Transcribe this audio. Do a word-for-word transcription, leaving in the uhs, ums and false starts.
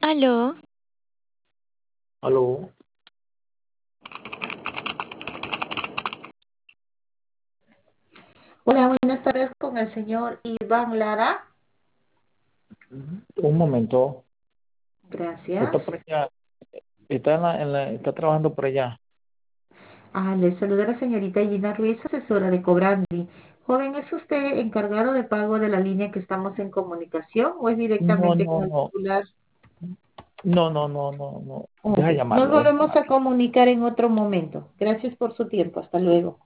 Aló, Aló. Hola, buenas tardes con el señor Iván Lara. Un momento. Está por Gracias. allá. Está, en la, en la- está trabajando por allá. Ah, le saluda la señorita Gina Ruiz, asesora de Cobrandi. Joven, ¿es usted encargado de pago de la línea que estamos en comunicación o es No, directamente no, con el no. titular? No, no, no, no, no. Ok, Deja nos llamarlo, deja volvemos a llamarlo. comunicar en otro momento. Gracias por su tiempo. Hasta luego.